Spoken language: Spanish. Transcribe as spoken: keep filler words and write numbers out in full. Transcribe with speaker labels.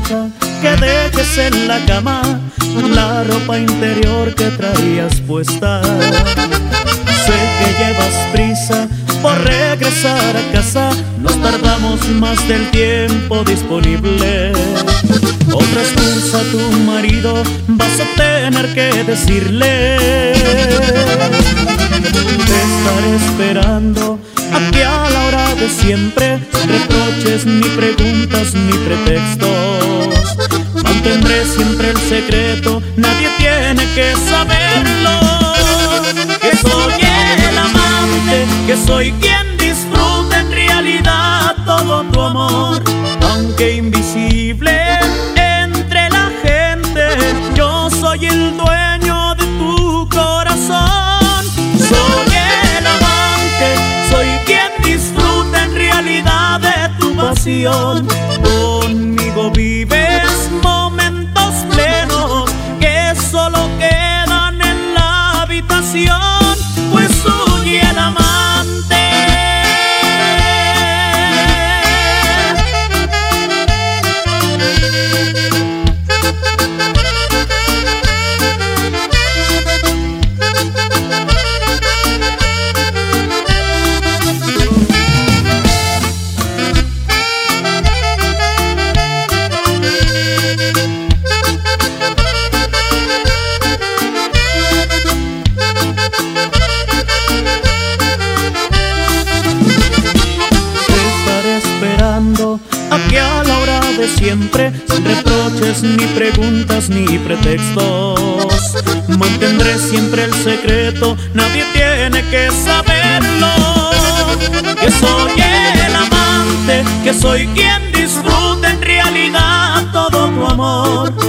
Speaker 1: prisa que dejes en la cama la ropa interior que traías puesta. Sé que llevas prisa por regresar a casa, nos tardamos más del tiempo disponible. Otra excusa a tu marido vas a tener que decirle. Te estaré esperando aquí a la hora de siempre, sin reproches, ni preguntas, ni pretextos. Mantendré siempre el secreto, nadie tiene que saberlo. Que soy el amante, que soy quien disfruta en realidad todo tu amor. Aunque invisible entre la gente, yo soy el dueño de tu corazón. Soy el amante, soy quien disfruta en realidad de tu pasión. Conmigo vives momentos plenos que solo quedan en la habitación, pues soy el amante. Aquí a la hora de siempre, sin reproches, ni preguntas, ni pretextos. Mantendré siempre el secreto, nadie tiene que saberlo. Que soy el amante, que soy quien disfruta en realidad todo tu amor.